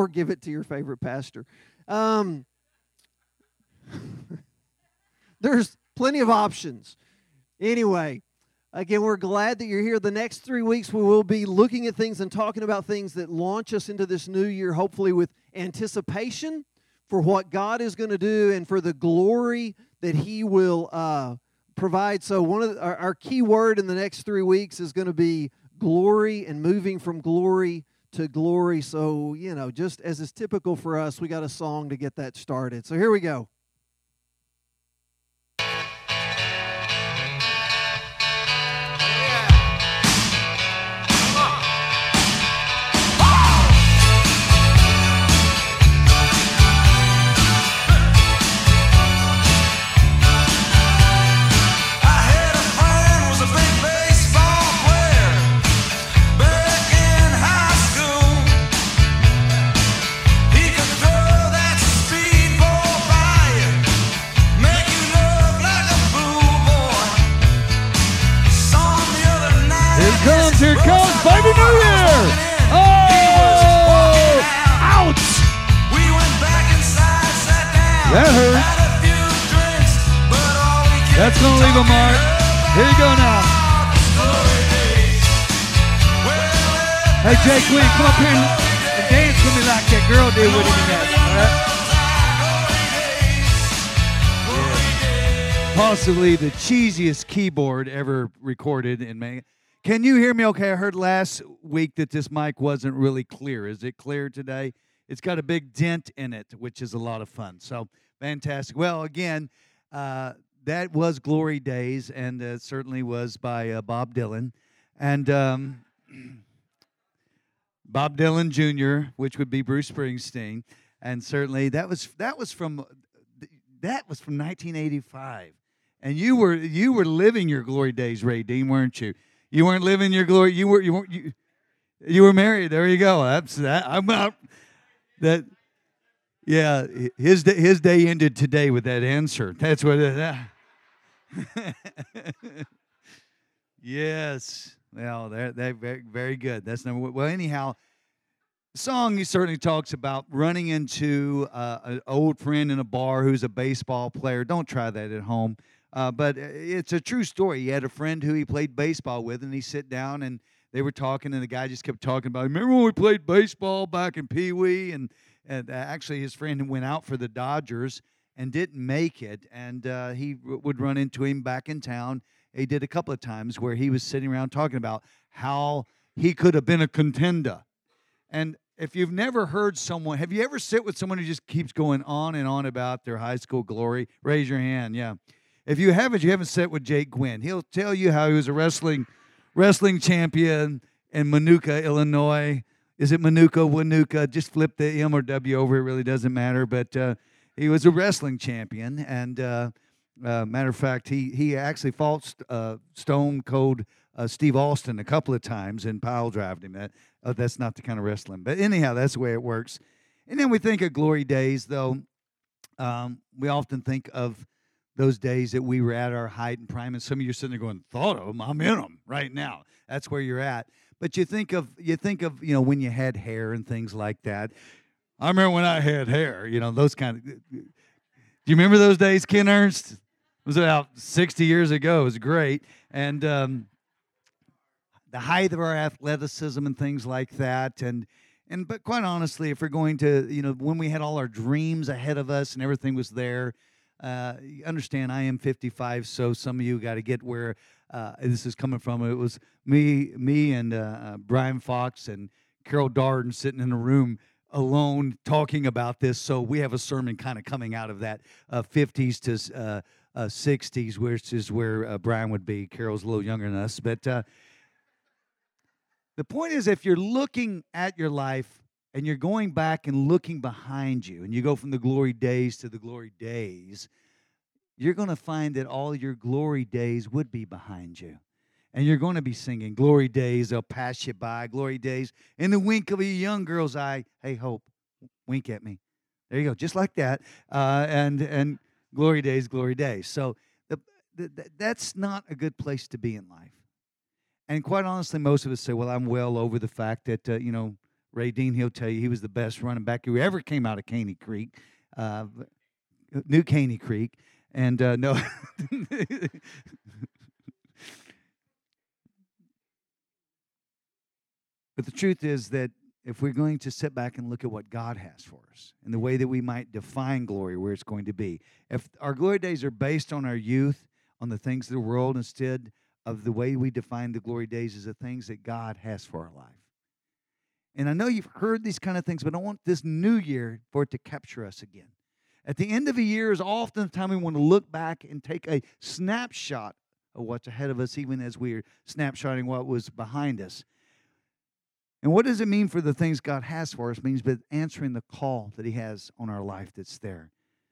or give it to your favorite pastor. There's plenty of options. Anyway, again, we're glad that you're here. The next 3 weeks, we will be looking at things and talking about things that launch us into this new year, hopefully with anticipation for what God is going to do and for the glory that He will provide. So one of our key word in the next 3 weeks is going to be glory and moving from glory to glory. So, just as is typical for us, we got a song to get that started. So here we go. Here comes Baby New Year! Oh! Ouch! That hurt. That's going to leave a mark. Here you go now. Hey, Jay Queen, come up here and dance with me like that girl did with him in that. All right? Possibly the cheesiest keyboard ever recorded in May. Can you hear me okay? I heard last week that this mic wasn't really clear. Is it clear today? It's got a big dent in it, which is a lot of fun. So, fantastic. Well, again, that was Glory Days, and certainly was by Bob Dylan. And Bob Dylan Jr., which would be Bruce Springsteen. And certainly that was from 1985. And you were living your Glory Days, Ray Dean, weren't you? You weren't living your glory. You were married. There you go. That's that. I'm out. That. Yeah, his day ended today with that answer. That's what it. Yes. Well, that very, very good. That's number one. Well, anyhow, the song certainly talks about running into an old friend in a bar who's a baseball player. Don't try that at home. But it's a true story. He had a friend who he played baseball with, and he sit down, and they were talking, and the guy just kept talking about, remember when we played baseball back in Pee Wee? And actually his friend went out for the Dodgers and didn't make it, and he would run into him back in town. He did a couple of times where he was sitting around talking about how he could have been a contender. And if you've never heard someone, have you ever sit with someone who just keeps going on and on about their high school glory? Raise your hand, yeah. If you haven't sat with Jake Gwynn. He'll tell you how he was a wrestling champion in Manuka, Illinois. Is it Wanuka? Just flip the M or W over. It really doesn't matter. But he was a wrestling champion. And matter of fact, he actually fought Stone Cold Steve Austin a couple of times and pile drived him. That's not the kind of wrestling. But anyhow, that's the way it works. And then we think of Glory Days, though. We often think of those days that we were at our height and prime, and some of you are sitting there going, thought of them, I'm in them right now. That's where you're at. But you think of when you had hair and things like that. I remember when I had hair, those kind of. Do you remember those days, Ken Ernst? It was about 60 years ago. It was great. And the height of our athleticism and things like that. But quite honestly, if we're going to, when we had all our dreams ahead of us and everything was there, you understand, I am 55, so some of you got to get where this is coming from. It was me and Brian Fox and Carol Darden sitting in a room alone talking about this. So we have a sermon kind of coming out of that 50s to 60s, which is where Brian would be. Carol's a little younger than us. But the point is, if you're looking at your life and you're going back and looking behind you, and you go from the glory days to the glory days, you're going to find that all your glory days would be behind you. And you're going to be singing, glory days, they'll pass you by, glory days, in the wink of a young girl's eye. Hey, Hope, wink at me. There you go, just like that. And glory days, glory days. So that's not a good place to be in life. And quite honestly, most of us say, well, I'm well over the fact that, Ray Dean, he'll tell you he was the best running back who ever came out of Caney Creek, New Caney Creek. And no. But the truth is that if we're going to sit back and look at what God has for us and the way that we might define glory, where it's going to be, if our glory days are based on our youth, on the things of the world, instead of the way we define the glory days as the things that God has for our life. And I know you've heard these kind of things, but I want this new year for it to capture us again. At the end of a year is often the time we want to look back and take a snapshot of what's ahead of us, even as we're snapshotting what was behind us. And what does it mean for the things God has for us? It means but answering the call that He has on our life that's there.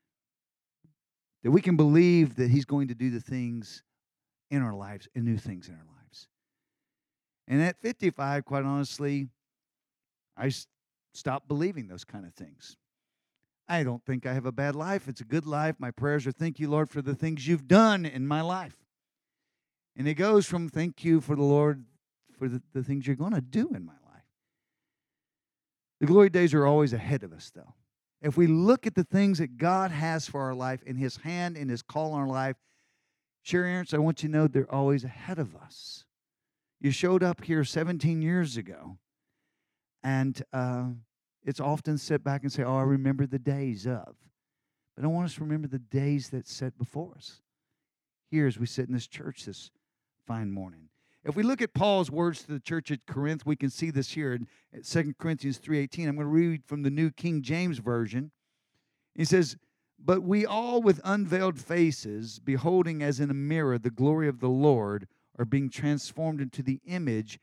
That we can believe that He's going to do the things in our lives and new things in our lives. And at 55, quite honestly, I stopped believing those kind of things. I don't think I have a bad life. It's a good life. My prayers are, thank you, Lord, for the things you've done in my life. And it goes from thank you for the Lord for the things you're going to do in my life. The glory days are always ahead of us, though. If we look at the things that God has for our life in His hand and His call on our life, Sherry Ernst, I want you to know they're always ahead of us. You showed up here 17 years ago, and it's often sit back and say, oh, I remember the days of. But I want us to remember the days that set before us. Here as we sit in this church this fine morning. If we look at Paul's words to the church at Corinth, we can see this here in 2 Corinthians 3:18. I'm going to read from the New King James Version. He says, but we all with unveiled faces, beholding as in a mirror the glory of the Lord, are being transformed into the image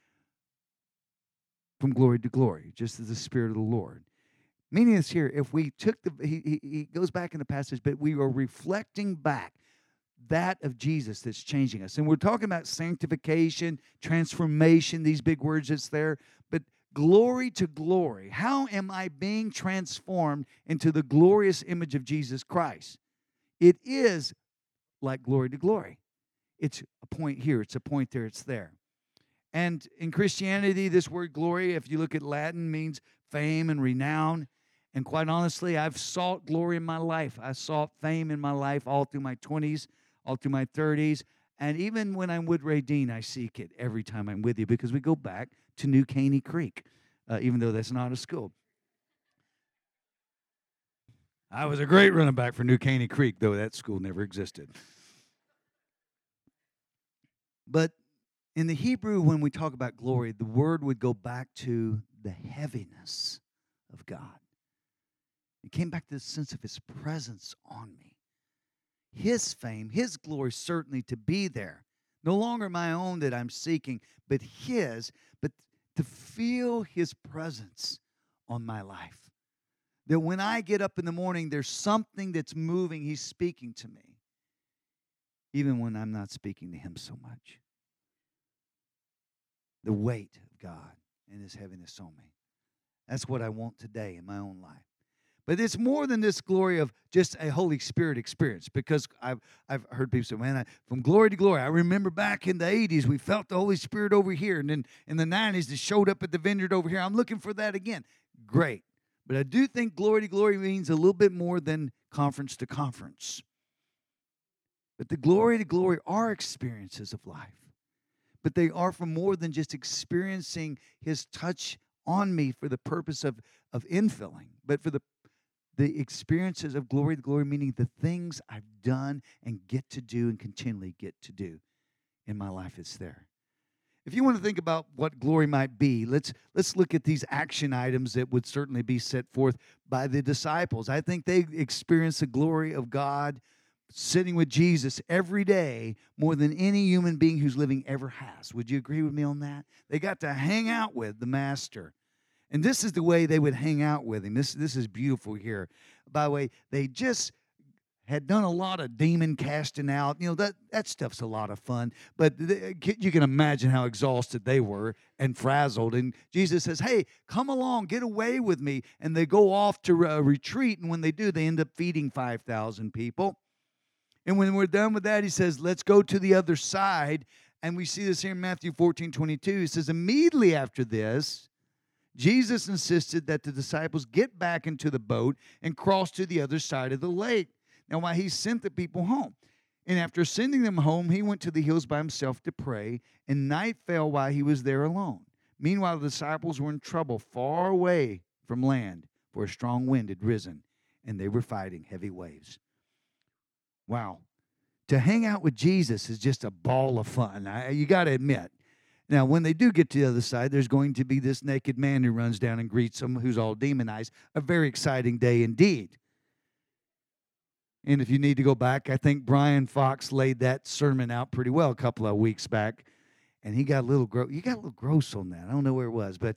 from glory to glory, just as the Spirit of the Lord. Meaning this here, if we took he goes back in the passage, but we are reflecting back that of Jesus that's changing us. And we're talking about sanctification, transformation, these big words that's there. But glory to glory. How am I being transformed into the glorious image of Jesus Christ? It is like glory to glory. It's a point here. It's a point there. It's there. And in Christianity, this word glory, if you look at Latin, means fame and renown. And quite honestly, I've sought glory in my life. I sought fame in my life all through my 20s, all through my 30s. And even when I'm with Ray Dean, I seek it every time I'm with you because we go back to New Caney Creek, even though that's not a school. I was a great running back for New Caney Creek, though that school never existed. But in the Hebrew, when we talk about glory, the word would go back to the heaviness of God. It came back to the sense of His presence on me. His fame, His glory certainly to be there. No longer my own that I'm seeking, but His, but to feel His presence on my life. That when I get up in the morning, there's something that's moving. He's speaking to me. Even when I'm not speaking to Him so much. The weight of God and His heaviness on me. That's what I want today in my own life. But it's more than this glory of just a Holy Spirit experience, because I've heard people say, man, from glory to glory. I remember back in the 80s, we felt the Holy Spirit over here, and then in the 90s, it showed up at the vineyard over here. I'm looking for that again. Great. But I do think glory to glory means a little bit more than conference to conference. But the glory to glory are experiences of life. But they are for more than just experiencing His touch on me for the purpose of infilling, but for the experiences of glory to glory, meaning the things I've done and get to do and continually get to do in my life. It's there. If you want to think about what glory might be, let's look at these action items that would certainly be set forth by the disciples. I think they experienced the glory of God sitting with Jesus every day more than any human being who's living ever has. Would you agree with me on that? They got to hang out with the Master. And this is the way they would hang out with Him. This is beautiful here. By the way, they just had done a lot of demon casting out. You know, that stuff's a lot of fun. But you can imagine how exhausted they were and frazzled. And Jesus says, hey, come along, get away with me. And they go off to a retreat. And when they do, they end up feeding 5,000 people. And when we're done with that, He says, let's go to the other side. And we see this here in Matthew 14:22. He says, immediately after this, Jesus insisted that the disciples get back into the boat and cross to the other side of the lake. Now, while he sent the people home, and after sending them home, he went to the hills by himself to pray, and night fell while he was there alone. Meanwhile, the disciples were in trouble far away from land, for a strong wind had risen, and they were fighting heavy waves. Wow. To hang out with Jesus is just a ball of fun. You got to admit. Now, when they do get to the other side, there's going to be this naked man who runs down and greets them, who's all demonized. A very exciting day indeed. And if you need to go back, I think Brian Fox laid that sermon out pretty well a couple of weeks back. And he got a little gross. You got a little gross on that. I don't know where it was. But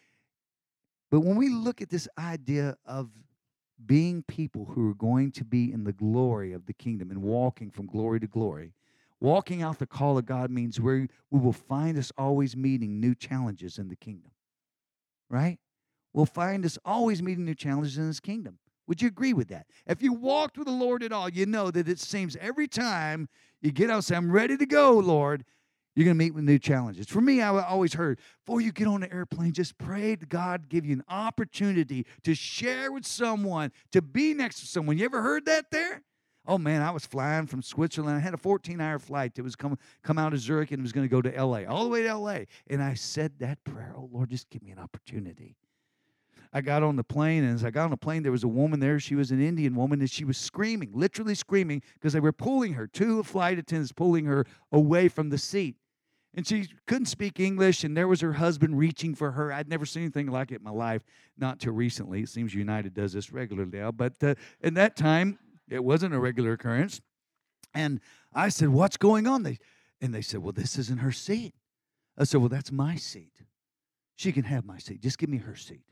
when we look at this idea of being people who are going to be in the glory of the kingdom and walking from glory to glory, walking out the call of God means we will find us always meeting new challenges in the kingdom. Right? We'll find us always meeting new challenges in His kingdom. Would you agree with that? If you walked with the Lord at all, you know that it seems every time you get out and say, I'm ready to go, Lord, you're going to meet with new challenges. For me, I always heard, before you get on the airplane, just pray to God give you an opportunity to share with someone, to be next to someone. You ever heard that there? Oh, man, I was flying from Switzerland. I had a 14-hour flight that was come out of Zurich and was going to go to L.A., all the way to L.A. And I said that prayer, oh, Lord, just give me an opportunity. I got on the plane, and as I got on the plane, there was a woman there. She was an Indian woman, and she was screaming, literally screaming, because they were pulling her. Two flight attendants pulling her away from the seat. And she couldn't speak English, and there was her husband reaching for her. I'd never seen anything like it in my life, not till recently. It seems United does this regularly now. But in that time, it wasn't a regular occurrence. And I said, what's going on? And they said, well, this isn't her seat. I said, well, that's my seat. She can have my seat. Just give me her seat.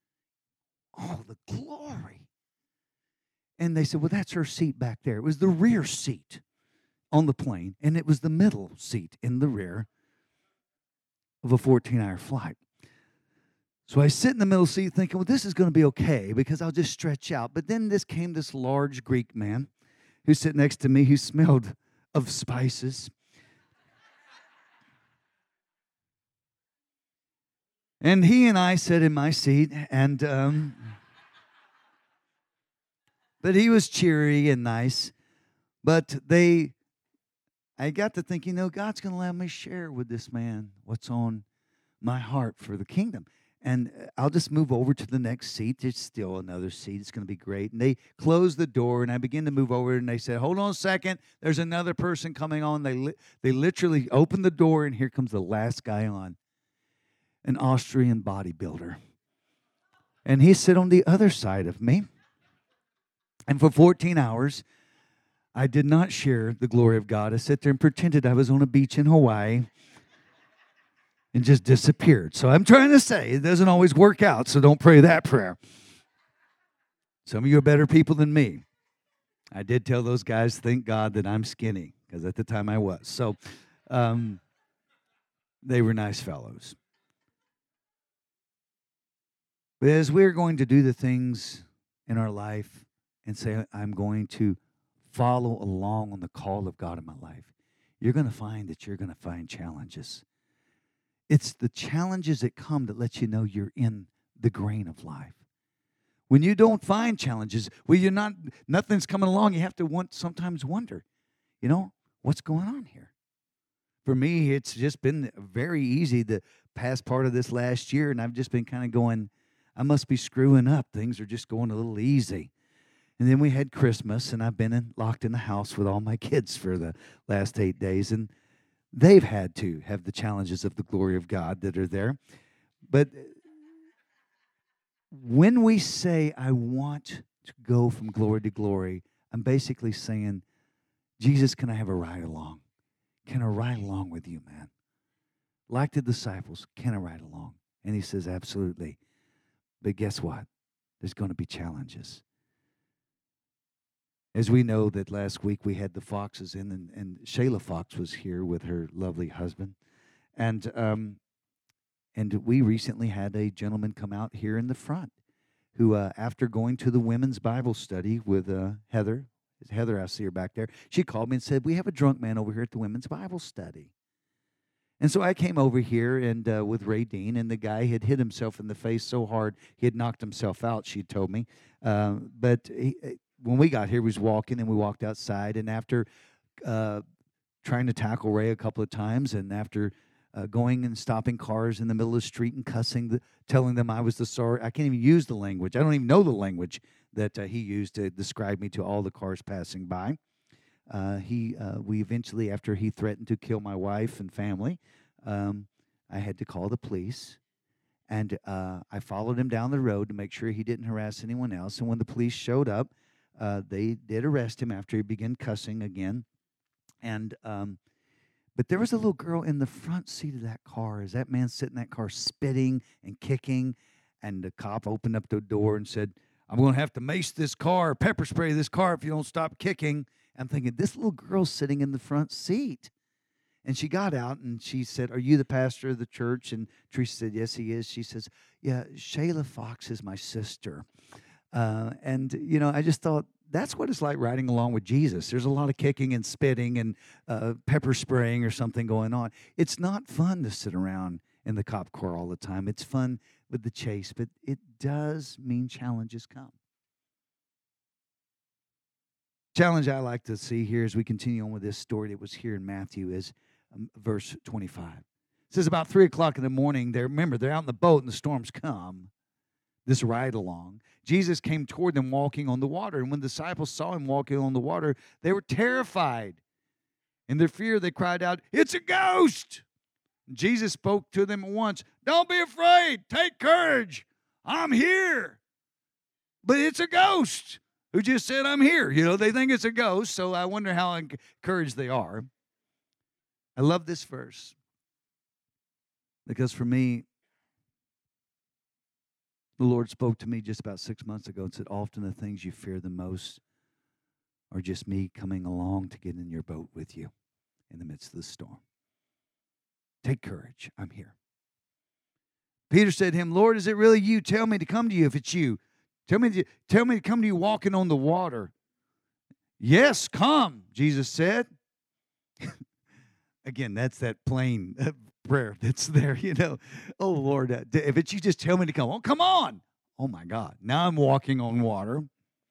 Oh, the glory. And they said, well, that's her seat back there. It was the rear seat on the plane, and it was the middle seat in the rear of a 14-hour flight. So I sit in the middle seat thinking, well, this is going to be okay because I'll just stretch out. But then came this large Greek man who sat next to me who smelled of spices. And he and I sat in my seat, and but he was cheery and nice. But I got to think, God's going to let me share with this man what's on my heart for the kingdom. And I'll just move over to the next seat. There's still another seat. It's going to be great. And they closed the door, and I began to move over, and they said, hold on a second. There's another person coming on. They literally opened the door, and here comes the last guy on, an Austrian bodybuilder. And he sat on the other side of me. And for 14 hours, I did not share the glory of God. I sat there and pretended I was on a beach in Hawaii and just disappeared. So I'm trying to say it doesn't always work out, so don't pray that prayer. Some of you are better people than me. I did tell those guys, thank God that I'm skinny, because at the time I was. So they were nice fellows. But as we're going to do the things in our life and say, I'm going to follow along on the call of God in my life, you're going to find that you're going to find challenges. It's the challenges that come that let you know you're in the grain of life. When you don't find challenges, nothing's coming along, you have to sometimes wonder, what's going on here? For me, it's just been very easy the past part of this last year, and I've just been kind of going, I must be screwing up. Things are just going a little easy. And then we had Christmas, and I've been locked in the house with all my kids for the last 8 days, and they've had to have the challenges of the glory of God that are there. But when we say, I want to go from glory to glory, I'm basically saying, Jesus, can I have a ride along? Can I ride along with you, man? Like the disciples, can I ride along? And he says, absolutely. But guess what? There's going to be challenges. As we know that last week we had the Foxes in, and Shayla Fox was here with her lovely husband. And we recently had a gentleman come out here in the front who, after going to the women's Bible study with Heather, I see her back there, she called me and said, we have a drunk man over here at the women's Bible study. And so I came over here and with Ray Dean, and the guy had hit himself in the face so hard he had knocked himself out, she told me. When we got here, he was walking, and we walked outside. And after trying to tackle Ray a couple of times, and after going and stopping cars in the middle of the street and cussing, telling them I was the sorry, I can't even use the language. I don't even know the language that he used to describe me to all the cars passing by. We eventually, after he threatened to kill my wife and family, I had to call the police, and I followed him down the road to make sure he didn't harass anyone else. And when the police showed up, they did arrest him after he began cussing again. And but there was a little girl in the front seat of that car as that man sitting in that car spitting and kicking, and the cop opened up the door and said, "I'm going to have to mace this car, pepper spray this car if you don't stop kicking." I'm thinking, this little girl's sitting in the front seat. And she got out and she said, "Are you the pastor of the church?" And Teresa said, "Yes, he is." She says, "Yeah, Shayla Fox is my sister." I just thought, that's what it's like riding along with Jesus. There's a lot of kicking and spitting and pepper spraying or something going on. It's not fun to sit around in the cop car all the time. It's fun with the chase, but it does mean challenges come. Challenge I like to see here as we continue on with this story that was here in Matthew is verse 25. It says about 3 o'clock in the morning, they're out in the boat and the storms come, this ride along. Jesus came toward them walking on the water. And when the disciples saw him walking on the water, they were terrified. In their fear, they cried out, "It's a ghost!" Jesus spoke to them at once. "Don't be afraid. Take courage. I'm here." But it's a ghost who just said, "I'm here." They think it's a ghost, so I wonder how encouraged they are. I love this verse because for me, the Lord spoke to me just about 6 months ago and said, often the things you fear the most are just me coming along to get in your boat with you in the midst of the storm. Take courage. I'm here. Peter said to him, "Lord, is it really you? Tell me to come to you if it's you. Tell me to come to you walking on the water." "Yes, come," Jesus said. Again, that's that plain prayer that's there, "Oh, Lord, if it's you, just tell me to come." "Oh, come on." Oh, my God. Now I'm walking on water.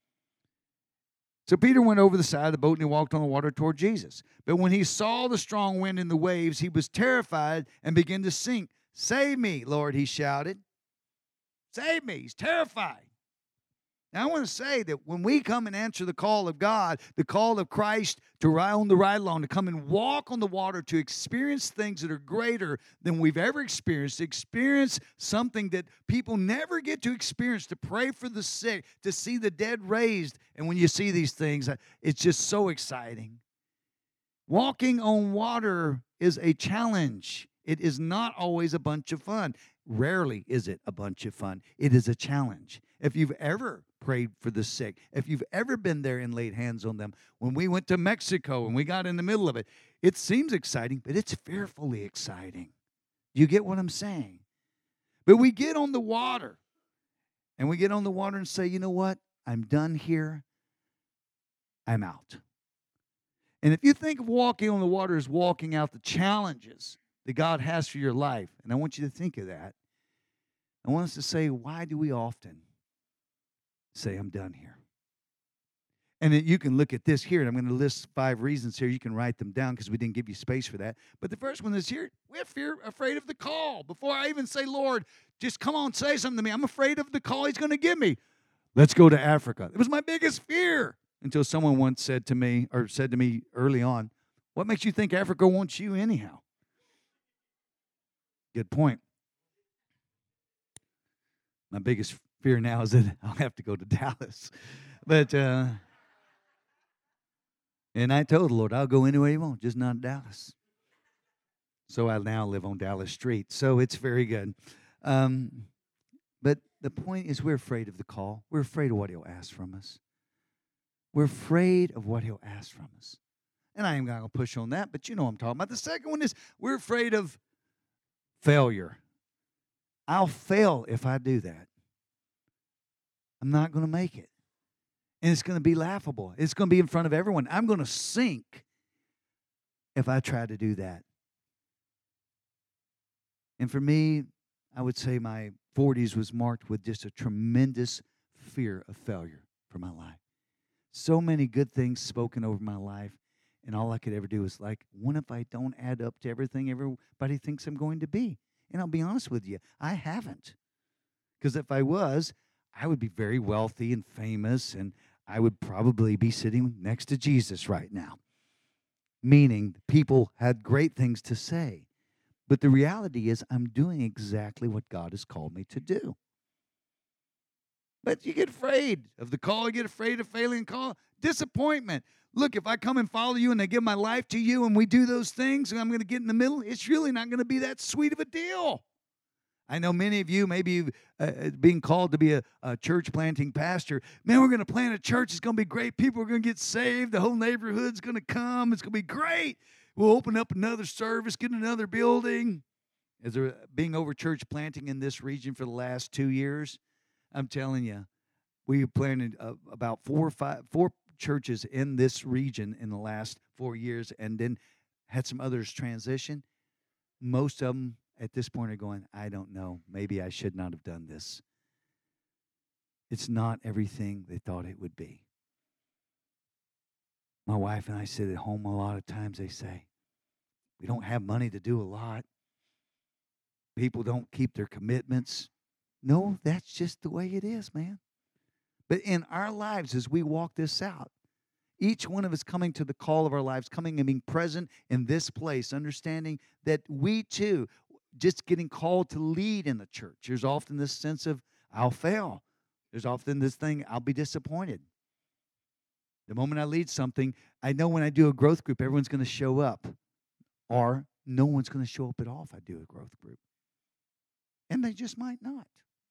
So Peter went over the side of the boat and he walked on the water toward Jesus. But when he saw the strong wind and the waves, he was terrified and began to sink. "Save me, Lord," he shouted. Save me. He's terrified. Now, I want to say that when we come and answer the call of God, the call of Christ to ride on the ride along, to come and walk on the water, to experience things that are greater than we've ever experienced, to experience something that people never get to experience, to pray for the sick, to see the dead raised. And when you see these things, it's just so exciting. Walking on water is a challenge. It is not always a bunch of fun. Rarely is it a bunch of fun. It is a challenge. If you've ever prayed for the sick, if you've ever been there and laid hands on them, when we went to Mexico and we got in the middle of it, it seems exciting, but it's fearfully exciting. You get what I'm saying? But we get on the water, and say, "You know what? I'm done here. I'm out." And if you think of walking on the water as walking out the challenges that God has for your life, and I want you to think of that, I want us to say, why do we often say, "I'm done here"? And you can look at this here, and I'm going to list 5 reasons here. You can write them down because we didn't give you space for that. But the first one is here, we're afraid of the call. Before I even say, "Lord, just come on, say something to me," I'm afraid of the call he's going to give me. Let's go to Africa. It was my biggest fear until someone once said to me early on, "What makes you think Africa wants you anyhow?" Good point. My biggest fear now is that I'll have to go to Dallas. But, and I told the Lord, "I'll go anywhere you want, just not Dallas." So I now live on Dallas Street. So it's very good. But the point is, we're afraid of the call. We're afraid of what he'll ask from us. We're afraid of what he'll ask from us. And I ain't going to push on that, but you know what I'm talking about. The second one is we're afraid of failure. I'll fail if I do that. I'm not going to make it. And it's going to be laughable. It's going to be in front of everyone. I'm going to sink if I try to do that. And for me, I would say my 40s was marked with just a tremendous fear of failure for my life. So many good things spoken over my life, and all I could ever do was like, what if I don't add up to everything everybody thinks I'm going to be? And I'll be honest with you, I haven't. Because if I was, I would be very wealthy and famous, and I would probably be sitting next to Jesus right now. Meaning, people had great things to say. But the reality is, I'm doing exactly what God has called me to do. But you get afraid of the call. You get afraid of failing call. Disappointment. Look, if I come and follow you and I give my life to you and we do those things and I'm going to get in the middle, it's really not going to be that sweet of a deal. I know many of you maybe being called to be a church planting pastor. Man, we're going to plant a church. It's going to be great. People are going to get saved. The whole neighborhood's going to come. It's going to be great. We'll open up another service, get another building. As there being over church planting in this region for the last 2 years, I'm telling you, we planted about four churches in this region in the last 4 years, and then had some others transition. Most of them at this point are going, I don't know, maybe I should not have done this. It's not everything they thought it would be. My wife and I sit at home a lot of times. They say, we don't have money to do a lot. People don't keep their commitments. No, that's just the way it is, man. But in our lives, as we walk this out, each one of us coming to the call of our lives, coming and being present in this place, understanding that we too, just getting called to lead in the church. There's often this sense of, I'll fail. There's often this thing, I'll be disappointed. The moment I lead something, I know when I do a growth group, everyone's going to show up. Or no one's going to show up at all if I do a growth group. And they just might not.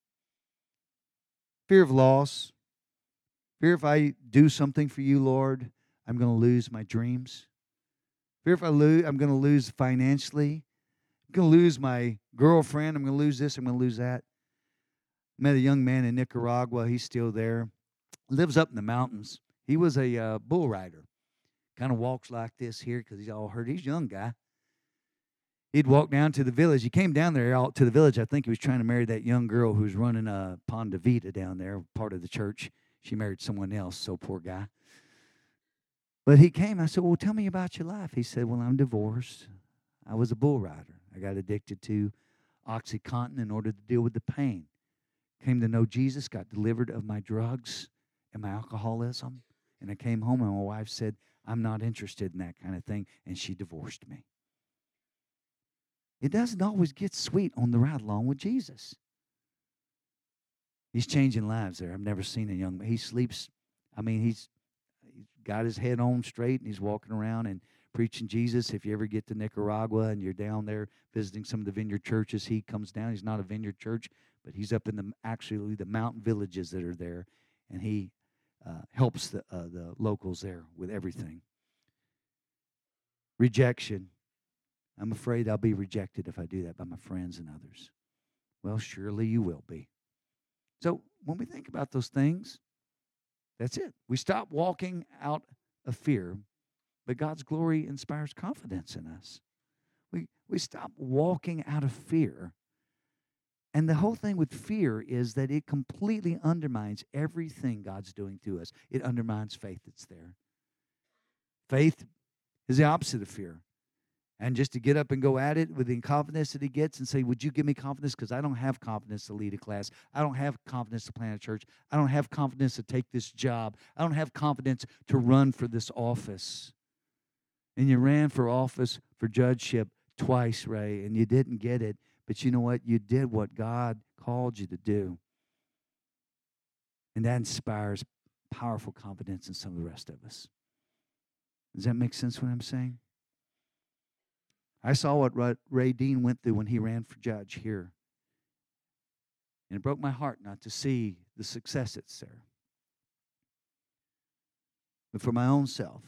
Fear of loss. Fear if I do something for you, Lord, I'm going to lose my dreams. Fear if I'm going to lose financially. I'm going to lose my girlfriend. I'm going to lose this. I'm going to lose that. Met a young man in Nicaragua. He's still there. Lives up in the mountains. He was a bull rider. Kind of walks like this here because he's all hurt. He's a young guy. He'd walk down to the village. He came down there out to the village. I think he was trying to marry that young girl who's running Ponte Vita down there, part of the church. She married someone else, so poor guy. But he came. I said, well, tell me about your life. He said, well, I'm divorced. I was a bull rider. I got addicted to OxyContin in order to deal with the pain. Came to know Jesus, got delivered of my drugs and my alcoholism. And I came home and my wife said, I'm not interested in that kind of thing. And she divorced me. It doesn't always get sweet on the ride along with Jesus. He's changing lives there. I've never seen a young man. He sleeps. I mean, he's got his head on straight, and he's walking around and preaching Jesus. If you ever get to Nicaragua and you're down there visiting some of the vineyard churches, he comes down. He's not a vineyard church, but he's up in the mountain villages that are there, and he helps the locals there with everything. Rejection. I'm afraid I'll be rejected if I do that by my friends and others. Well, surely you will be. So when we think about those things, that's it. We stop walking out of fear, but God's glory inspires confidence in us. We stop walking out of fear. And the whole thing with fear is that it completely undermines everything God's doing through us. It undermines faith that's there. Faith is the opposite of fear. And just to get up and go at it with the confidence that he gets and say, would you give me confidence? Because I don't have confidence to lead a class. I don't have confidence to plant a church. I don't have confidence to take this job. I don't have confidence to run for this office. And you ran for office for judgeship twice, Ray, and you didn't get it. But you know what? You did what God called you to do. And that inspires powerful confidence in some of the rest of us. Does that make sense what I'm saying? I saw what Ray Dean went through when he ran for judge here. And it broke my heart not to see the success that's there. But for my own self,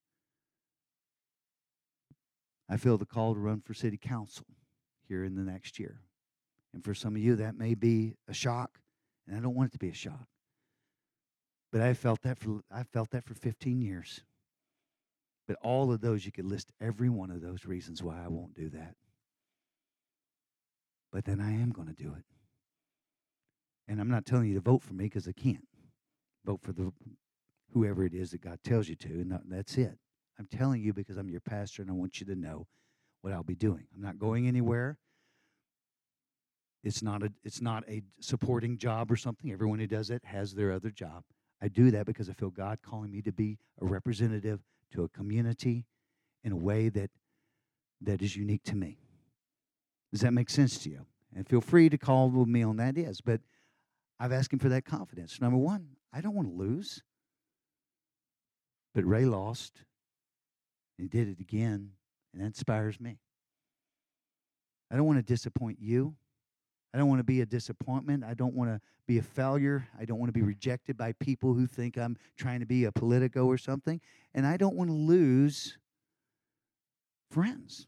I feel the call to run for city council here in the next year. And for some of you, that may be a shock, and I don't want it to be a shock. But I felt that for 15 years. But all of those, you could list every one of those reasons why I won't do that. but then I am going to do it. And I'm not telling you to vote for me because I can't. Vote for whoever it is that God tells you to, and that's it. I'm telling you because I'm your pastor, and I want you to know what I'll be doing. I'm not going anywhere. It's not a supporting job or something. Everyone who does it has their other job. I do that because I feel God calling me to be a representative to a community in a way that is unique to me. Does that make sense to you? And feel free to call with me on that is. But I've asked him for that confidence. Number one, I don't want to lose. But Ray lost. He did it again, and that inspires me. I don't want to disappoint you. I don't want to be a disappointment. I don't want to be a failure. I don't want to be rejected by people who think I'm trying to be a Politico or something. And I don't want to lose friends.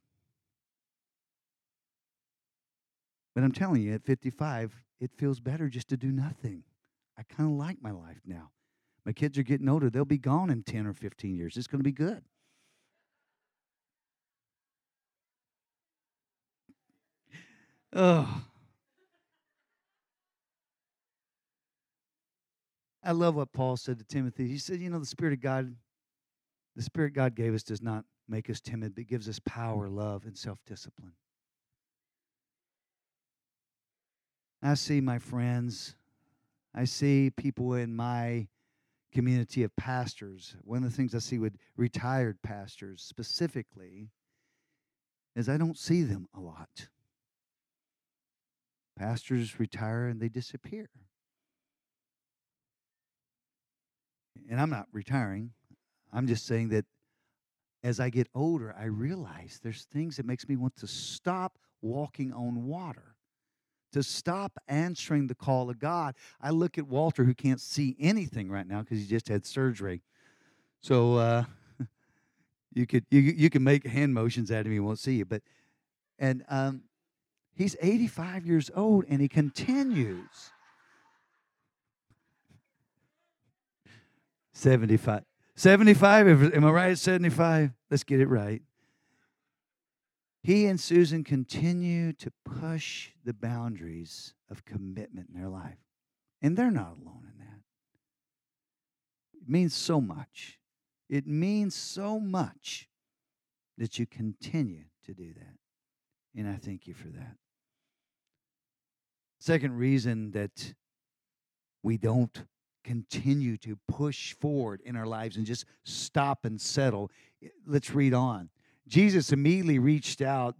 But I'm telling you, at 55, it feels better just to do nothing. I kind of like my life now. My kids are getting older. They'll be gone in 10 or 15 years. It's going to be good. Oh. I love what Paul said to Timothy. He said, the Spirit God gave us does not make us timid, but gives us power, love, and self-discipline. I see my friends. I see people in my community of pastors. One of the things I see with retired pastors specifically is I don't see them a lot. Pastors retire and they disappear. And I'm not retiring. I'm just saying that as I get older, I realize there's things that makes me want to stop walking on water, to stop answering the call of God. I look at Walter, who can't see anything right now because he just had surgery. So you can make hand motions at him; he won't see you. But he's 85 years old, and he continues. 75. 75, am I right at 75? Let's get it right. He and Susan continue to push the boundaries of commitment in their life. And they're not alone in that. It means so much. It means so much that you continue to do that. And I thank you for that. Second reason that we don't continue to push forward in our lives and just stop and settle. Let's read on. Jesus immediately reached out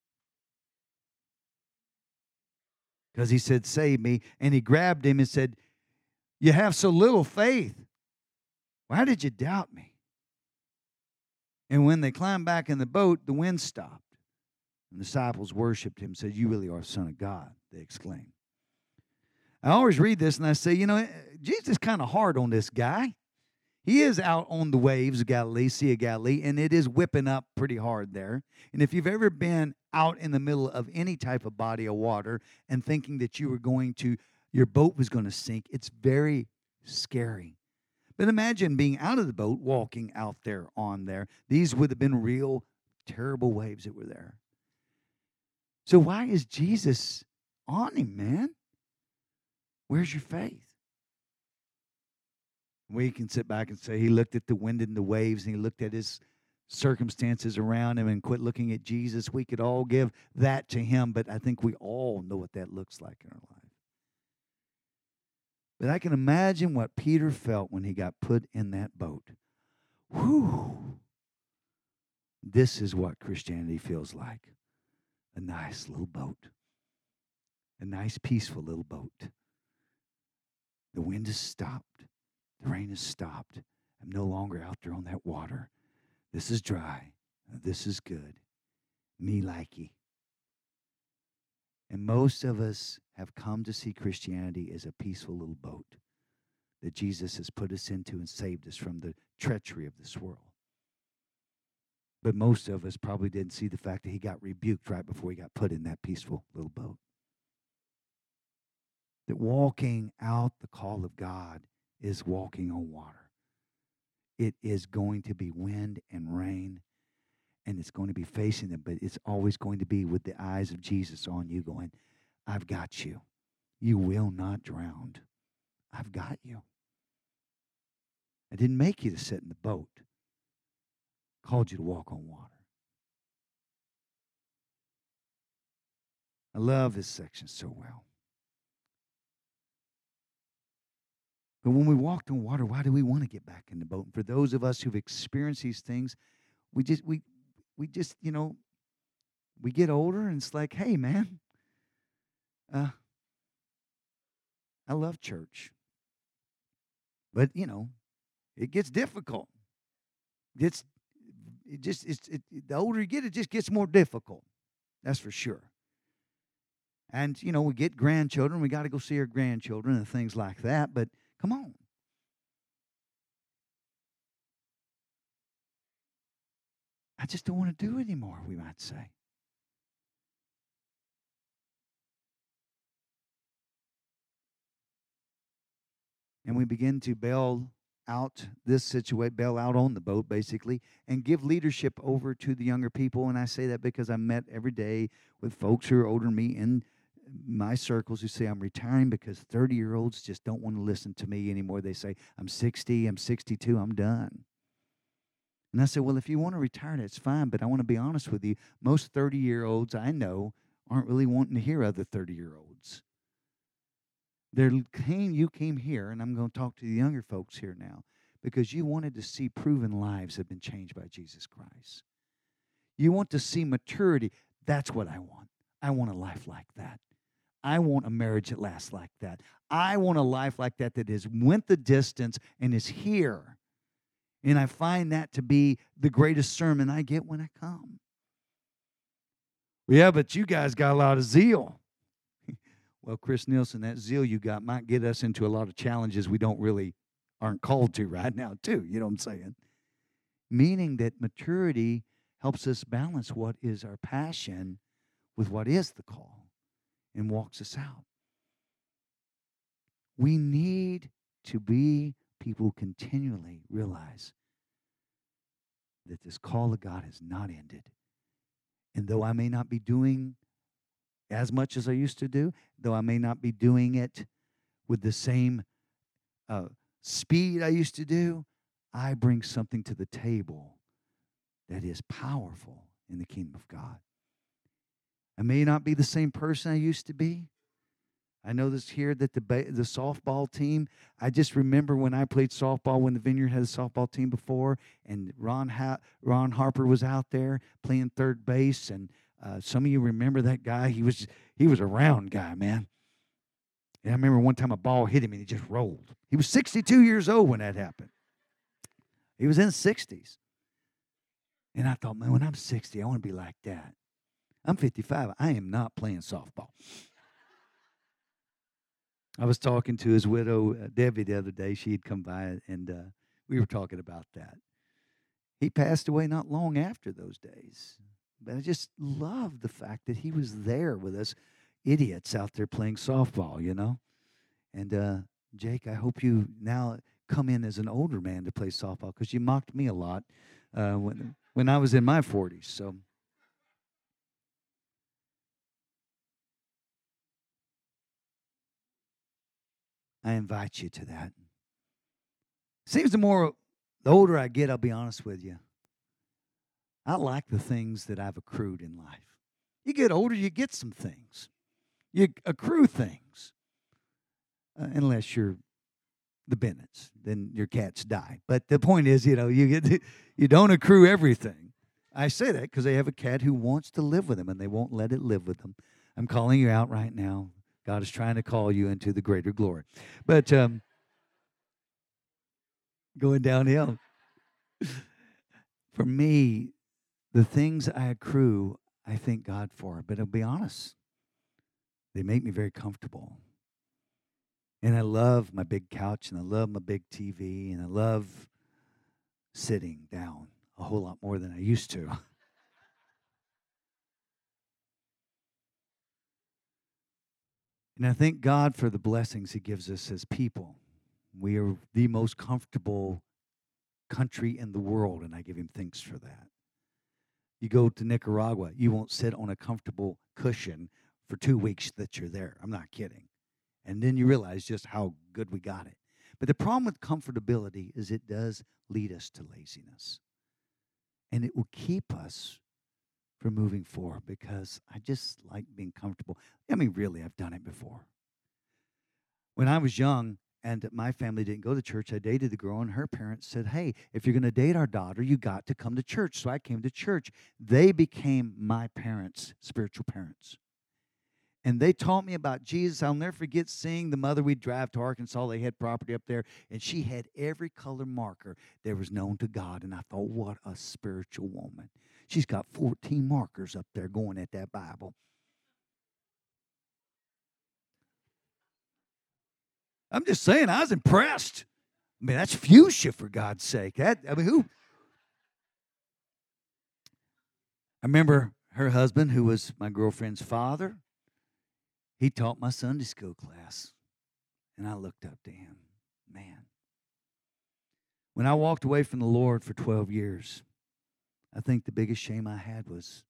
because he said, "Save me." And he grabbed him and said, "You have so little faith. Why did you doubt me?" And when they climbed back in the boat, the wind stopped. And the disciples worshiped him and said, "You really are the Son of God," they exclaimed. I always read this and I say, Jesus is kind of hard on this guy. He is out on the waves of Galilee, Sea of Galilee, and it is whipping up pretty hard there. And if you've ever been out in the middle of any type of body of water and thinking that your boat was going to sink, it's very scary. But imagine being out of the boat, walking out there on there. These would have been real terrible waves that were there. So why is Jesus on him, man? Where's your faith? We can sit back and say he looked at the wind and the waves and he looked at his circumstances around him and quit looking at Jesus. We could all give that to him, but I think we all know what that looks like in our life. But I can imagine what Peter felt when he got put in that boat. Whew. This is what Christianity feels like. A nice little boat. A nice, peaceful little boat. The wind has stopped. The rain has stopped. I'm no longer out there on that water. This is dry. This is good. Me likey. And most of us have come to see Christianity as a peaceful little boat that Jesus has put us into and saved us from the treachery of this world. But most of us probably didn't see the fact that he got rebuked right before he got put in that peaceful little boat. That walking out the call of God is walking on water. It is going to be wind and rain, and it's going to be facing them, but it's always going to be with the eyes of Jesus on you going, I've got you. You will not drown. I've got you. I didn't make you to sit in the boat. I called you to walk on water. I love this section so well. But when we walked on water, why do we want to get back in the boat? And for those of us who've experienced these things, we just, we get older and it's like, hey, man, I love church. But, it gets difficult. The older you get, it just gets more difficult. That's for sure. And, we get grandchildren. We got to go see our grandchildren and things like that. But come on. I just don't want to do it anymore, we might say. And we begin to bail out on the boat, basically, and give leadership over to the younger people. And I say that because I met every day with folks who are older than me in my circles who say, I'm retiring because 30-year-olds just don't want to listen to me anymore. They say, I'm 60, I'm 62, I'm done. And I said, well, if you want to retire, that's fine. But I want to be honest with you. Most 30-year-olds I know aren't really wanting to hear other 30-year-olds. You came here, and I'm going to talk to the younger folks here now, because you wanted to see proven lives have been changed by Jesus Christ. You want to see maturity. That's what I want. I want a life like that. I want a marriage that lasts like that. I want a life like that has went the distance and is here. And I find that to be the greatest sermon I get when I come. Yeah, but you guys got a lot of zeal. Well, Chris Nielsen, that zeal you got might get us into a lot of challenges we aren't called to right now, too. You know what I'm saying? Meaning that maturity helps us balance what is our passion with what is the call and walks us out. We need to be people who continually realize that this call of God has not ended. And though I may not be doing as much as I used to do, though I may not be doing it with the same speed I used to do, I bring something to the table that is powerful in the kingdom of God. I may not be the same person I used to be. I know this here that the softball team, I just remember when I played softball when the Vineyard had a softball team before, and Ron Harper was out there playing third base, and some of you remember that guy. He was a round guy, man. And I remember one time a ball hit him and he just rolled. He was 62 years old when that happened. He was in his 60s. And I thought, man, when I'm 60, I want to be like that. I'm 55. I am not playing softball. I was talking to his widow, Debbie, the other day. She had come by, and we were talking about that. He passed away not long after those days. But I just love the fact that he was there with us idiots out there playing softball, And, Jake, I hope you now come in as an older man to play softball, because you mocked me a lot when I was in my 40s. So I invite you to that. Seems the older I get, I'll be honest with you, I like the things that I've accrued in life. You get older, you get some things. You accrue things. Unless you're the Bennetts, then your cats die. But the point is, you don't accrue everything. I say that because they have a cat who wants to live with them, and they won't let it live with them. I'm calling you out right now. God is trying to call you into the greater glory. But going downhill. For me, the things I accrue, I thank God for. But I'll be honest, they make me very comfortable. And I love my big couch, and I love my big TV, and I love sitting down a whole lot more than I used to. And I thank God for the blessings He gives us as people. We are the most comfortable country in the world, and I give Him thanks for that. You go to Nicaragua, you won't sit on a comfortable cushion for 2 weeks that you're there. I'm not kidding. And then you realize just how good we got it. But the problem with comfortability is it does lead us to laziness. And it will keep us from moving forward because I just like being comfortable. I mean, really, I've done it before. When I was young and my family didn't go to church, I dated the girl, and her parents said, hey, if you're going to date our daughter, you got to come to church. So I came to church. They became my parents, spiritual parents. And they taught me about Jesus. I'll never forget seeing the mother. We'd drive to Arkansas. They had property up there, and she had every color marker that was known to God. And I thought, what a spiritual woman. She's got 14 markers up there going at that Bible. I'm just saying, I was impressed. I mean, that's fuchsia, for God's sake. Who? I remember her husband, who was my girlfriend's father. He taught my Sunday school class, and I looked up to him. Man. When I walked away from the Lord for 12 years, I think the biggest shame I had was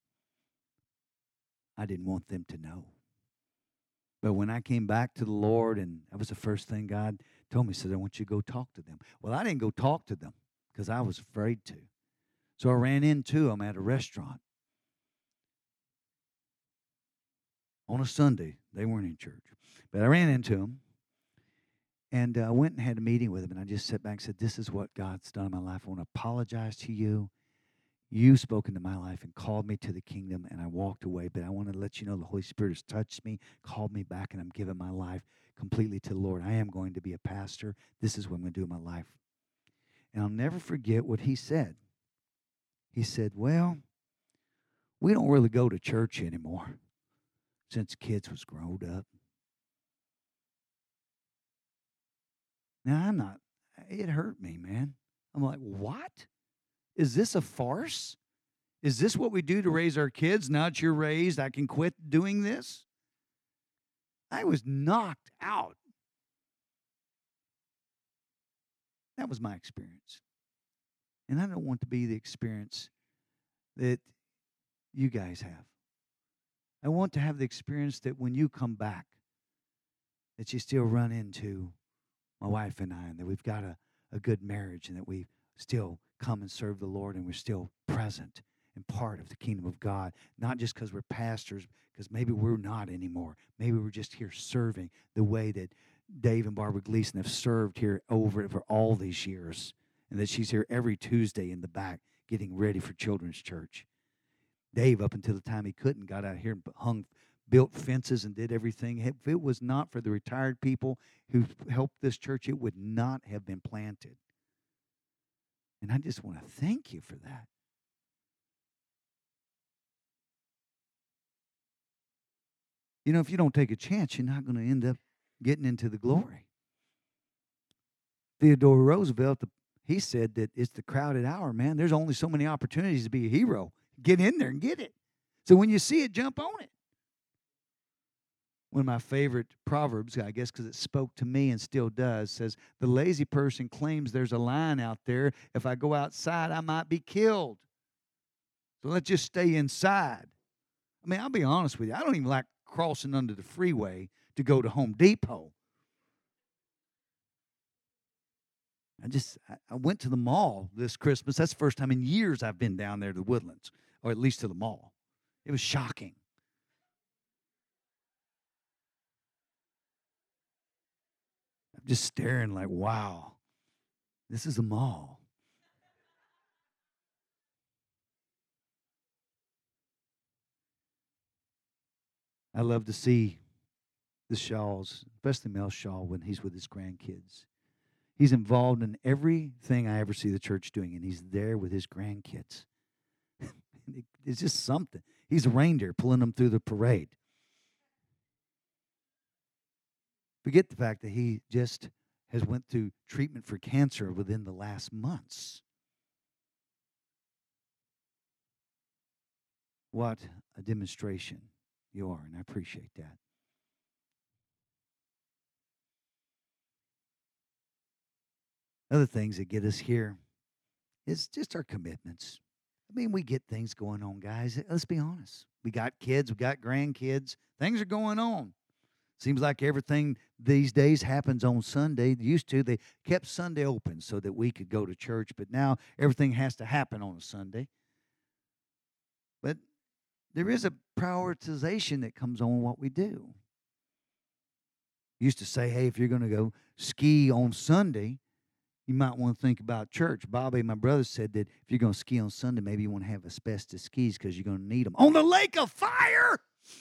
I didn't want them to know. But when I came back to the Lord, and that was the first thing God told me, he said, I want you to go talk to them. Well, I didn't go talk to them because I was afraid to. So I ran into them at a restaurant. On a Sunday, they weren't in church. But I ran into them, and I went and had a meeting with them, and I just sat back and said, this is what God's done in my life. I want to apologize to you. You spoke into my life and called me to the kingdom, and I walked away. But I want to let you know the Holy Spirit has touched me, called me back, and I'm giving my life completely to the Lord. I am going to be a pastor. This is what I'm going to do in my life. And I'll never forget what he said. He said, well, we don't really go to church anymore since kids was grown up. Now, it hurt me, man. I'm like, what? Is this a farce? Is this what we do to raise our kids? Now that you're raised, I can quit doing this? I was knocked out. That was my experience. And I don't want to be the experience that you guys have. I want to have the experience that when you come back, that you still run into my wife and I, and that we've got a good marriage, and that we still come and serve the Lord, and we're still present and part of the kingdom of God, not just because we're pastors, because maybe we're not anymore. Maybe we're just here serving the way that Dave and Barbara Gleason have served here over for all these years, and that she's here every Tuesday in the back getting ready for children's church. Dave, up until the time he couldn't, got out here and built fences and did everything. If it was not for the retired people who helped this church, it would not have been planted. And I just want to thank you for that. You know, if you don't take a chance, you're not going to end up getting into the glory. Theodore Roosevelt, he said that it's the crowded hour, man. There's only so many opportunities to be a hero. Get in there and get it. So when you see it, jump on it. One of my favorite proverbs, I guess because it spoke to me and still does, says, the lazy person claims there's a lion out there. If I go outside, I might be killed. So let's just stay inside. I mean, I'll be honest with you. I don't even like crossing under the freeway to go to Home Depot. I went to the mall this Christmas. That's the first time in years I've been down there to the Woodlands, or at least to the mall. It was shocking. I'm just staring like, wow, this is a mall. I love to see the Shaws, especially Mel Shaw, when he's with his grandkids. He's involved in everything I ever see the church doing, and he's there with his grandkids. It's just something. He's a reindeer pulling them through the parade. Forget the fact that he just has went through treatment for cancer within the last months. What a demonstration you are, and I appreciate that. Other things that get us here is just our commitments. I mean, we get things going on, guys. Let's be honest. We got kids, we got grandkids. Things are going on. Seems like everything these days happens on Sunday. Used to, they kept Sunday open so that we could go to church, but now everything has to happen on a Sunday. But there is a prioritization that comes on what we do. Used to say, hey, if you're going to go ski on Sunday, you might want to think about church. Bobby, my brother, said that if you're going to ski on Sunday, maybe you want to have asbestos skis because you're going to need them on the lake of fire.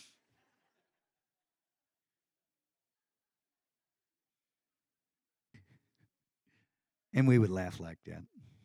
And we would laugh like that.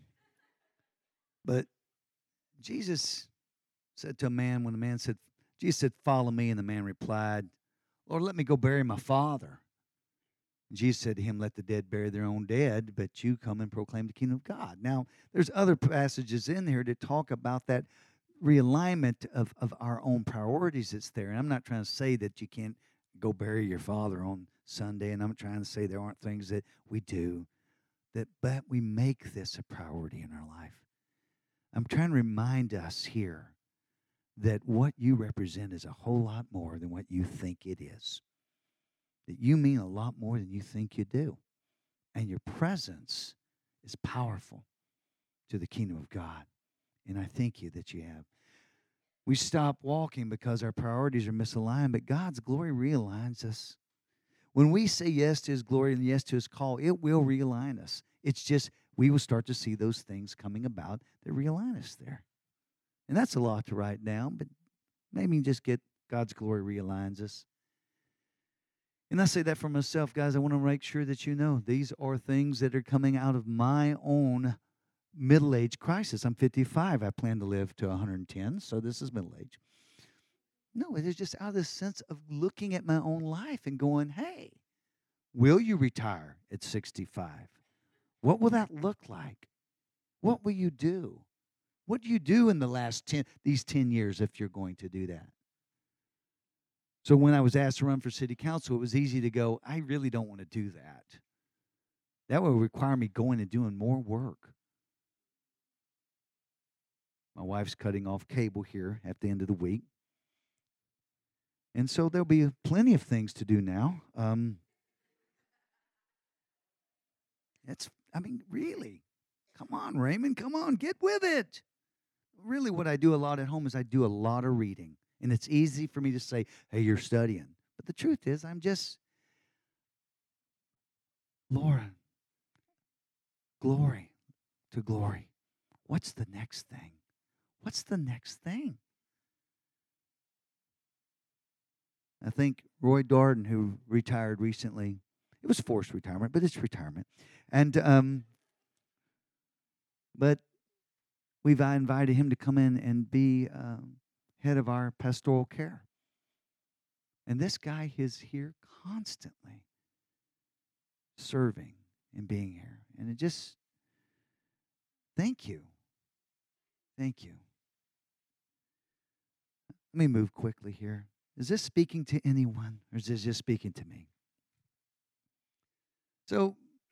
But Jesus said to a man, when the man said, Jesus said, follow me, and the man replied, Lord, let me go bury my father. And Jesus said to him, let the dead bury their own dead, but you come and proclaim the kingdom of God. Now, there's other passages in here that talk about that realignment of our own priorities that's there. And I'm not trying to say that you can't go bury your father on Sunday, and I'm trying to say there aren't things that we do, but we make this a priority in our life. I'm trying to remind us here that what you represent is a whole lot more than what you think it is. That you mean a lot more than you think you do. And your presence is powerful to the kingdom of God. And I thank you that you have. We stop walking because our priorities are misaligned, but God's glory realigns us. When we say yes to His glory and yes to His call, it will realign us. It's just we will start to see those things coming about that realign us there. And that's a lot to write down, but maybe just get God's glory realigns us. And I say that for myself, guys. I want to make sure that you know these are things that are coming out of my own middle-age crisis. I'm 55. I plan to live to 110, so this is middle age. No, it is just out of this sense of looking at my own life and going, hey, will you retire at 65? What will that look like? What will you do? What do you do in these 10 years if you're going to do that? So when I was asked to run for city council, it was easy to go, I really don't want to do that. That would require me going and doing more work. My wife's cutting off cable here at the end of the week. And so there'll be plenty of things to do now. Really. Come on, Raymond. Come on, get with it. Really, what I do a lot at home is I do a lot of reading. And it's easy for me to say, hey, you're studying. But the truth is, I'm just, Lord, glory to glory. What's the next thing? What's the next thing? I think Roy Darden, who retired recently, it was forced retirement, but it's retirement. And but we've invited him to come in and be head of our pastoral care. And this guy is here constantly serving and being here. And it just, thank you. Thank you. Let me move quickly here. Is this speaking to anyone, or is this just speaking to me? So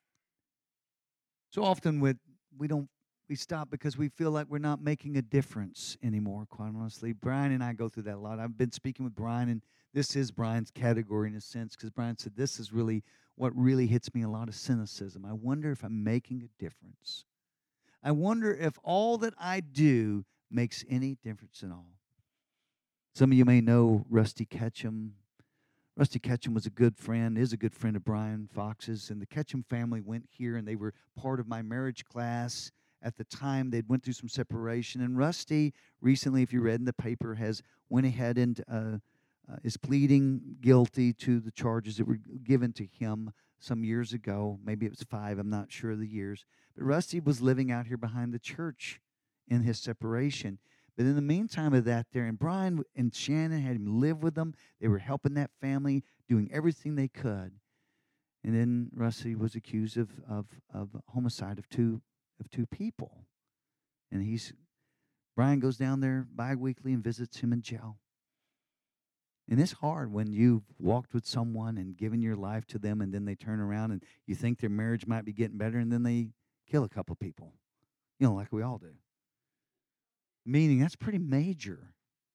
often we stop because we feel like we're not making a difference anymore, quite honestly. Brian and I go through that a lot. I've been speaking with Brian, and this is Brian's category in a sense, because Brian said, this is really what really hits me, a lot of cynicism. I wonder if I'm making a difference. I wonder if all that I do makes any difference at all. Some of you may know Rusty Ketchum. Rusty Ketchum was a good friend, is a good friend of Brian Fox's, and the Ketchum family went here, and they were part of my marriage class. At the time, they'd went through some separation, and Rusty recently, if you read in the paper, has went ahead and is pleading guilty to the charges that were given to him some years ago. Maybe it was 5, I'm not sure of the years. But Rusty was living out here behind the church in his separation. But in the meantime of that there, and Brian and Shannon had him live with them. They were helping that family, doing everything they could. And then Rusty was accused of homicide of two people. And Brian goes down there bi-weekly and visits him in jail. And it's hard when you've walked with someone and given your life to them, and then they turn around and you think their marriage might be getting better, and then they kill a couple people. Like we all do. Meaning that's pretty major.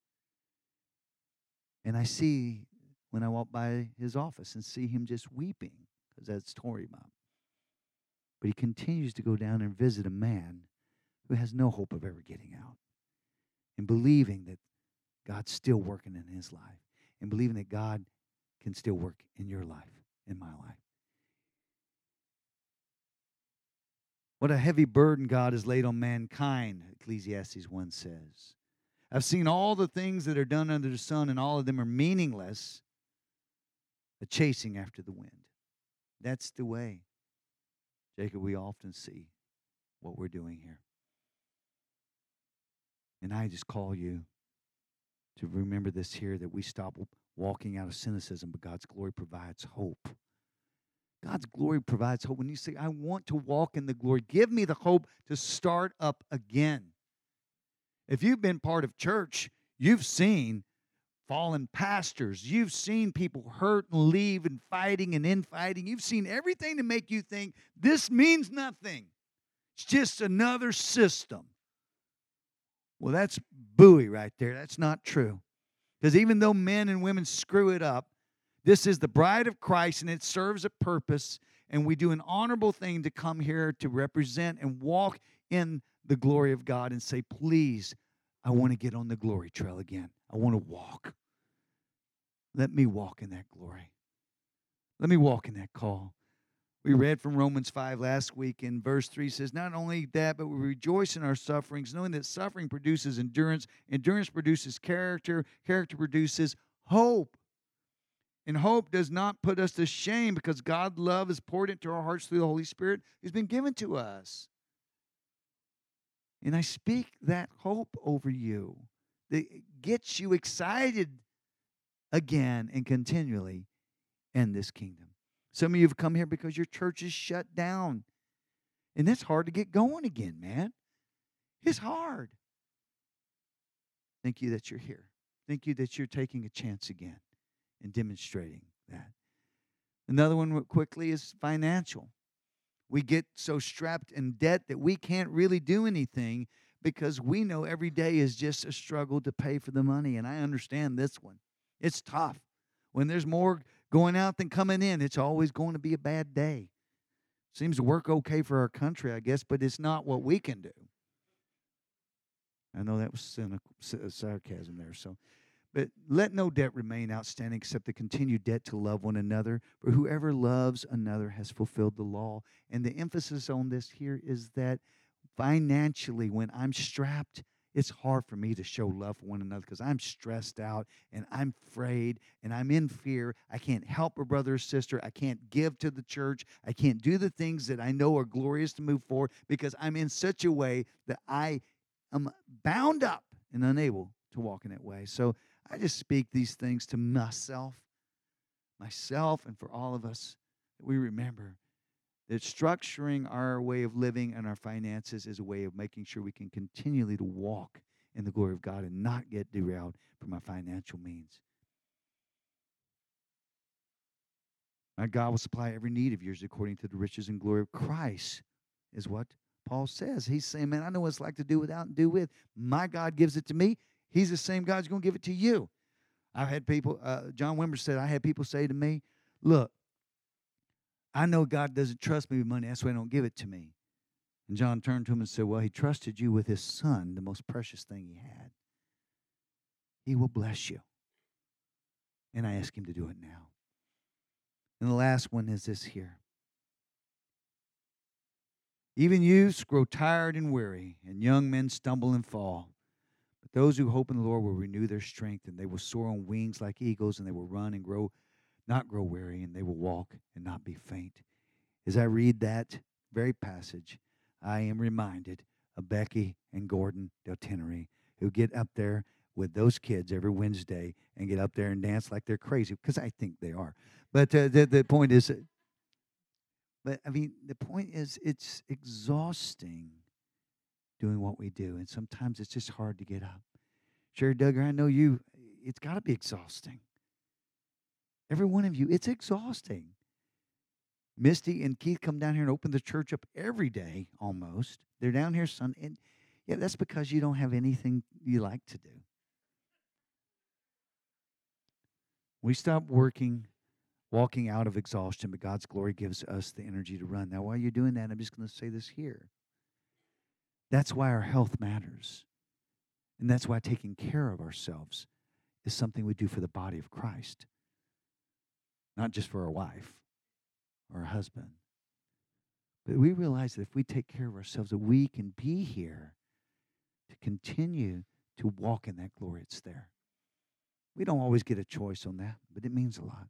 And I see when I walk by his office and see him just weeping because that's Tory Mom. But he continues to go down and visit a man who has no hope of ever getting out, and believing that God's still working in his life, and believing that God can still work in your life, in my life. What a heavy burden God has laid on mankind, Ecclesiastes 1 says. I've seen all the things that are done under the sun, and all of them are meaningless, a chasing after the wind. That's the way, Jacob, we often see what we're doing here. And I just call you to remember this here, that we stop walking out of cynicism, but God's glory provides hope. God's glory provides hope. When you say, I want to walk in the glory, give me the hope to start up again. If you've been part of church, you've seen fallen pastors. You've seen people hurt and leave and fighting and infighting. You've seen everything to make you think this means nothing. It's just another system. Well, that's buoy right there. That's not true. Because even though men and women screw it up, this is the bride of Christ, and it serves a purpose, and we do an honorable thing to come here to represent and walk in the glory of God and say, please, I want to get on the glory trail again. I want to walk. Let me walk in that glory. Let me walk in that call. We read from Romans 5 last week, and verse 3 says, not only that, but we rejoice in our sufferings, knowing that suffering produces endurance, endurance produces character, character produces hope. And hope does not put us to shame, because God's love is poured into our hearts through the Holy Spirit who's been given to us. And I speak that hope over you that gets you excited again and continually in this kingdom. Some of you have come here because your church is shut down. And it's hard to get going again, man. It's hard. Thank you that you're here. Thank you that you're taking a chance again and demonstrating that. Another one quickly is financial. We get so strapped in debt that we can't really do anything because we know every day is just a struggle to pay for the money. And I understand this one. It's tough. When there's more going out than coming in, it's always going to be a bad day. Seems to work okay for our country, I guess, but it's not what we can do. I know that was sarcasm there. But let no debt remain outstanding except the continued debt to love one another. For whoever loves another has fulfilled the law. And the emphasis on this here is that financially, when I'm strapped, it's hard for me to show love for one another because I'm stressed out and I'm afraid and I'm in fear. I can't help a brother or sister. I can't give to the church. I can't do the things that I know are glorious to move forward because I'm in such a way that I am bound up and unable to walk in that way. So I just speak these things to myself, and for all of us, that we remember that structuring our way of living and our finances is a way of making sure we can continually to walk in the glory of God and not get derailed from our financial means. My God will supply every need of yours according to the riches and glory of Christ, is what Paul says. He's saying, man, I know what it's like to do without and do with. My God gives it to me. He's the same God who's going to give it to you. I've had people, John Wimber said, I had people say to me, look, I know God doesn't trust me with money. That's why he don't give it to me. And John turned to him and said, well, he trusted you with his son, the most precious thing he had. He will bless you. And I ask him to do it now. And the last one is this here. Even youths grow tired and weary, and young men stumble and fall. But those who hope in the Lord will renew their strength, and they will soar on wings like eagles, and they will run and not grow weary, and they will walk and not be faint. As I read that very passage, I am reminded of Becky and Gordon Del Tenere, who get up there with those kids every Wednesday and get up there and dance like they're crazy, because I think they are. But the point is, the point is it's exhausting doing what we do, and sometimes it's just hard to get up. Sherry Duggar, I know you, it's got to be exhausting. Every one of you, it's exhausting. Misty and Keith come down here and open the church up every day almost. They're down here Sunday. And Yeah, that's because you don't have anything you like to do. We stop walking out of exhaustion, but God's glory gives us the energy to run. Now, while you're doing that, I'm just going to say this here. That's why our health matters. And that's why taking care of ourselves is something we do for the body of Christ, not just for our wife or our husband. But we realize that if we take care of ourselves, that we can be here to continue to walk in that glory. It's there. We don't always get a choice on that, but it means a lot.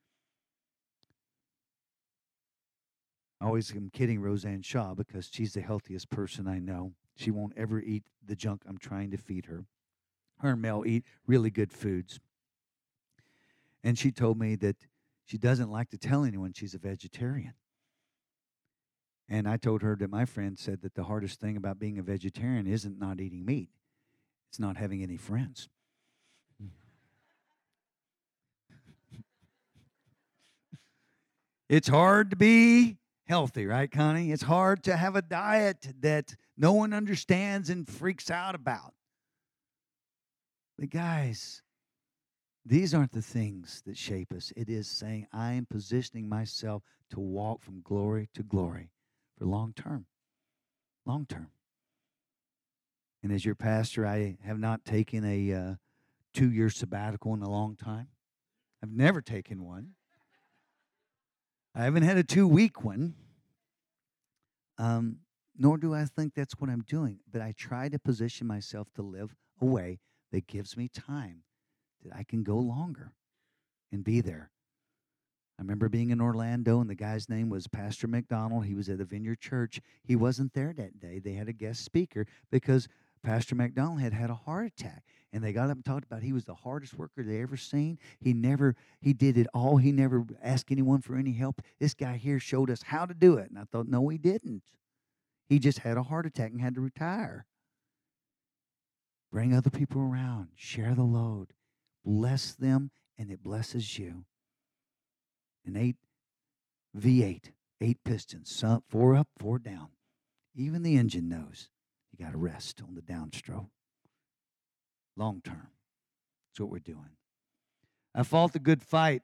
I always am kidding Roseanne Shaw because she's the healthiest person I know. She won't ever eat the junk I'm trying to feed her. Her and Mel eat really good foods. And she told me that she doesn't like to tell anyone she's a vegetarian. And I told her that my friend said that the hardest thing about being a vegetarian isn't not eating meat. It's not having any friends. It's hard to be healthy, right, Connie? It's hard to have a diet that no one understands and freaks out about. But guys, these aren't the things that shape us. It is saying, I am positioning myself to walk from glory to glory for long term. Long term. And as your pastor, I have not taken a 2-year sabbatical in a long time. I've never taken one. I haven't had a 2-week one. Nor do I think that's what I'm doing. But I try to position myself to live a way that gives me time that I can go longer and be there. I remember being in Orlando, and the guy's name was Pastor McDonald. He was at the Vineyard Church. He wasn't there that day. They had a guest speaker because Pastor McDonald had a heart attack. And they got up and talked about he was the hardest worker they ever seen. He did it all. He never asked anyone for any help. This guy here showed us how to do it. And I thought, no, he didn't. He just had a heart attack and had to retire. Bring other people around. Share the load. Bless them, and it blesses you. An 8 V8, 8 pistons, 4 up, 4 down. Even the engine knows you got to rest on the downstroke. Long term. That's what we're doing. I fought the good fight.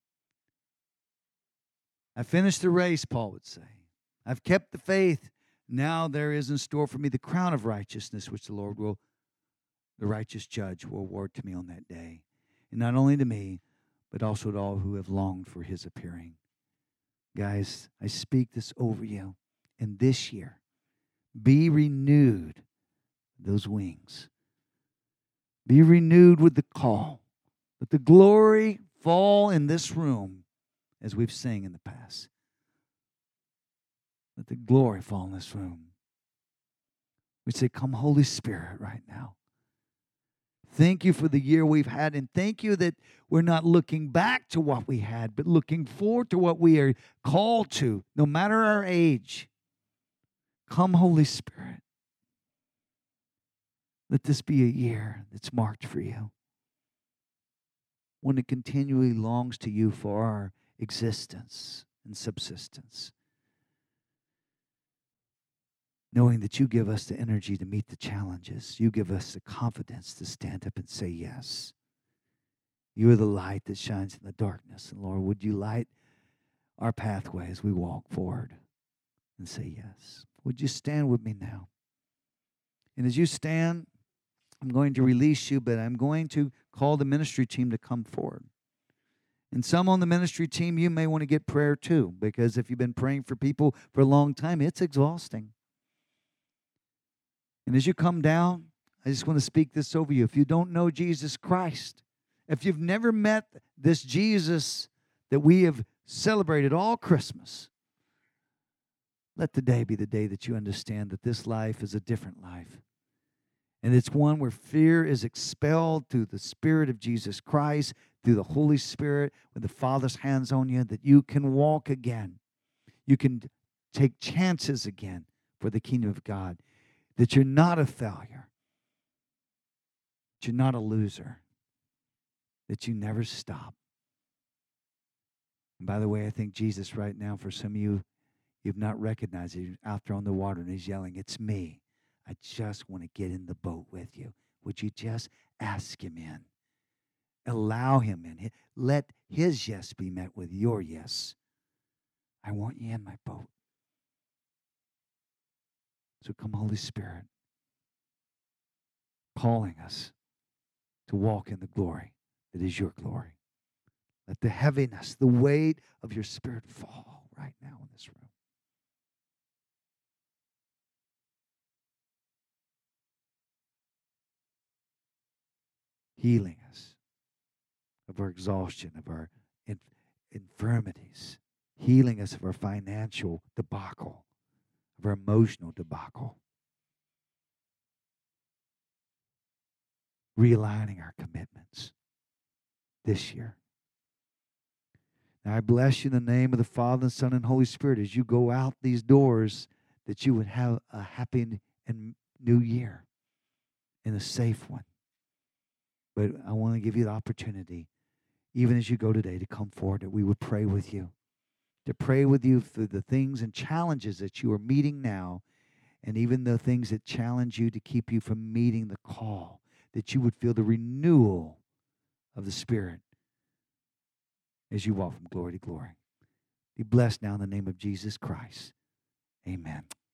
I finished the race, Paul would say. I've kept the faith. Now there is in store for me the crown of righteousness, which the righteous judge, will award to me on that day. And not only to me, but also to all who have longed for his appearing. Guys, I speak this over you. And this year, be renewed, those wings. Be renewed with the call. Let the glory fall in this room as we've sang in the past. Let the glory fall in this room. We say, come Holy Spirit right now. Thank you for the year we've had, and thank you that we're not looking back to what we had, but looking forward to what we are called to, no matter our age. Come, Holy Spirit. Let this be a year that's marked for you. One that continually longs to you for our existence and subsistence. Knowing that you give us the energy to meet the challenges. You give us the confidence to stand up and say yes. You are the light that shines in the darkness. And Lord, would you light our pathway as we walk forward and say yes. Would you stand with me now? And as you stand, I'm going to release you, but I'm going to call the ministry team to come forward. And some on the ministry team, you may want to get prayer too, because if you've been praying for people for a long time, it's exhausting. And as you come down, I just want to speak this over you. If you don't know Jesus Christ, if you've never met this Jesus that we have celebrated all Christmas, let today be the day that you understand that this life is a different life. And it's one where fear is expelled through the Spirit of Jesus Christ, through the Holy Spirit, with the Father's hands on you, that you can walk again. You can take chances again for the kingdom of God. That you're not a failure. That you're not a loser. That you never stop. And by the way, I think Jesus right now, for some of you, you've not recognized it. He's out there on the water and he's yelling, it's me. I just want to get in the boat with you. Would you just ask him in? Allow him in. Let his yes be met with your yes. I want you in my boat. So come, Holy Spirit, calling us to walk in the glory that is your glory. Let the heaviness, the weight of your Spirit fall right now in this room. Healing us of our exhaustion, of our infirmities, healing us of our financial debacle, of our emotional debacle, realigning our commitments this year. Now I bless you in the name of the Father, and Son, and Holy Spirit as you go out these doors, that you would have a happy and new year and a safe one. But I want to give you the opportunity, even as you go today, to come forward, that we would pray with you, to pray with you for the things and challenges that you are meeting now, and even the things that challenge you to keep you from meeting the call, that you would feel the renewal of the Spirit as you walk from glory to glory. Be blessed now in the name of Jesus Christ. Amen.